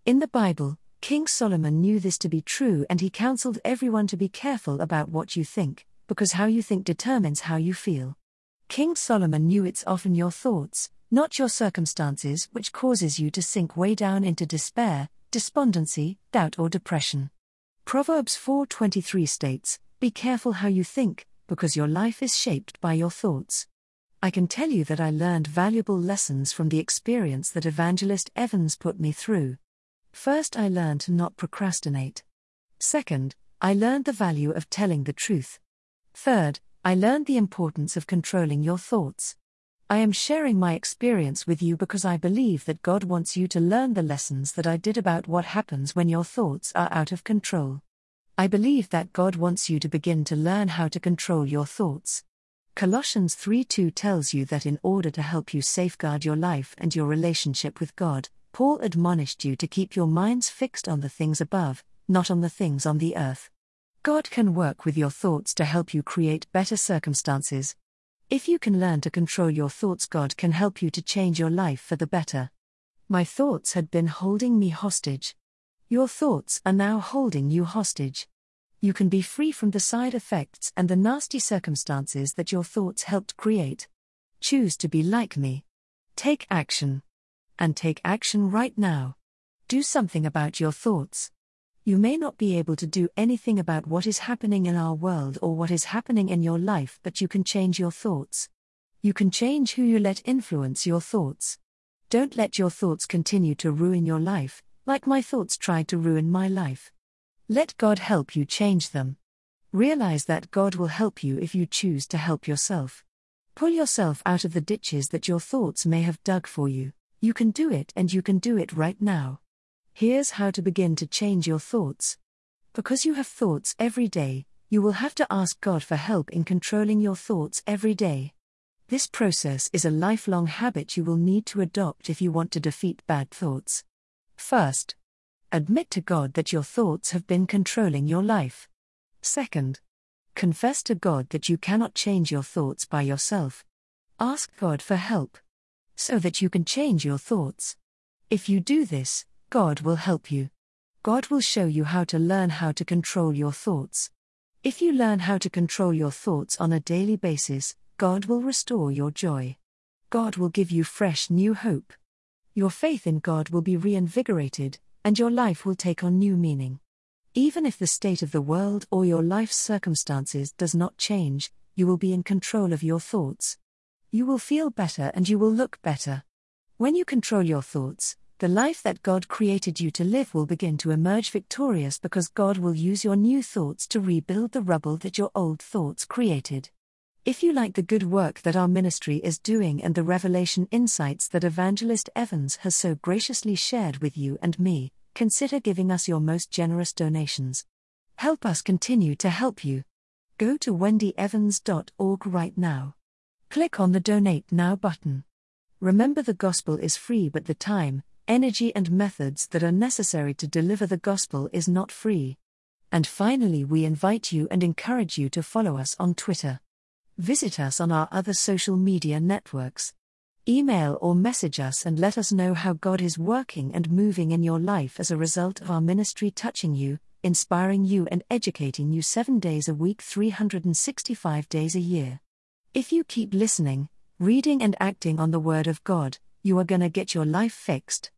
In the Bible, King Solomon knew this to be true, and he counseled everyone to be careful about what you think, because how you think determines how you feel. King Solomon knew it's often your thoughts, not your circumstances, which causes you to sink way down into despair, despondency, doubt or depression. Proverbs 4:23 states, "Be careful how you think, because your life is shaped by your thoughts." I can tell you that I learned valuable lessons from the experience that Evangelist Evans put me through. First, I learned to not procrastinate. Second, I learned the value of telling the truth. Third, I learned the importance of controlling your thoughts. I am sharing my experience with you because I believe that God wants you to learn the lessons that I did about what happens when your thoughts are out of control. I believe that God wants you to begin to learn how to control your thoughts. Colossians 3:2 tells you that in order to help you safeguard your life and your relationship with God, Paul admonished you to keep your minds fixed on the things above, not on the things on the earth. God can work with your thoughts to help you create better circumstances. If you can learn to control your thoughts, God can help you to change your life for the better. My thoughts had been holding me hostage. Your thoughts are now holding you hostage. You can be free from the side effects and the nasty circumstances that your thoughts helped create. Choose to be like me. Take action. And take action right now. Do something about your thoughts. You may not be able to do anything about what is happening in our world or what is happening in your life, but you can change your thoughts. You can change who you let influence your thoughts. Don't let your thoughts continue to ruin your life, like my thoughts tried to ruin my life. Let God help you change them. Realize that God will help you if you choose to help yourself. Pull yourself out of the ditches that your thoughts may have dug for you. You can do it, and you can do it right now. Here's how to begin to change your thoughts. Because you have thoughts every day, you will have to ask God for help in controlling your thoughts every day. This process is a lifelong habit you will need to adopt if you want to defeat bad thoughts. First, admit to God that your thoughts have been controlling your life. Second, confess to God that you cannot change your thoughts by yourself. Ask God for help, so that you can change your thoughts. If you do this, God will help you. God will show you how to learn how to control your thoughts. If you learn how to control your thoughts on a daily basis, God will restore your joy. God will give you fresh new hope. Your faith in God will be reinvigorated, and your life will take on new meaning. Even if the state of the world or your life's circumstances does not change, you will be in control of your thoughts. You will feel better and you will look better. When you control your thoughts, the life that God created you to live will begin to emerge victorious, because God will use your new thoughts to rebuild the rubble that your old thoughts created. If you like the good work that our ministry is doing and the revelation insights that Evangelist Evans has so graciously shared with you and me, consider giving us your most generous donations. Help us continue to help you. Go to wendyevans.org right now. Click on the Donate Now button. Remember, the gospel is free, but the time, energy and methods that are necessary to deliver the gospel is not free. And finally, we invite you and encourage you to follow us on Twitter. Visit us on our other social media networks. Email or message us and let us know how God is working and moving in your life as a result of our ministry, touching you, inspiring you and educating you 7 days a week, 365 days a year. If you keep listening, reading and acting on the Word of God, you are gonna get your life fixed.